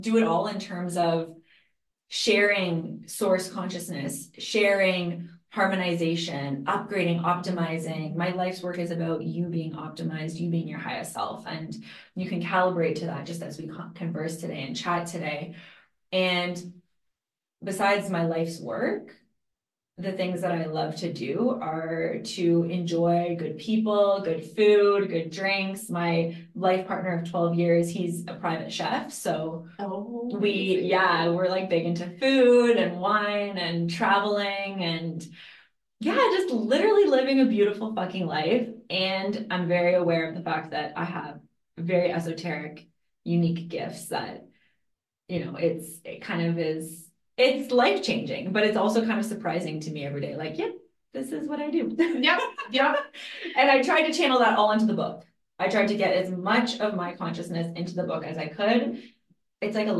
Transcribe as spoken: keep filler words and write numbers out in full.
do it all in terms of sharing source consciousness, sharing harmonization, upgrading, optimizing. My life's work is about you being optimized, you being your highest self. And you can calibrate to that just as we converse today and chat today. And besides my life's work, the things that I love to do are to enjoy good people, good food, good drinks. My life partner of twelve years, he's a private chef. So Oh, we, yeah, we're like big into food and wine and traveling and yeah, just literally living a beautiful fucking life. And I'm very aware of the fact that I have very esoteric, unique gifts that, you know, it's, it kind of is, it's life changing, but it's also kind of surprising to me every day. Like, yep, this is what I do. Yep, yep. And I tried to channel that all into the book. I tried to get as much of my consciousness into the book as I could. It's like a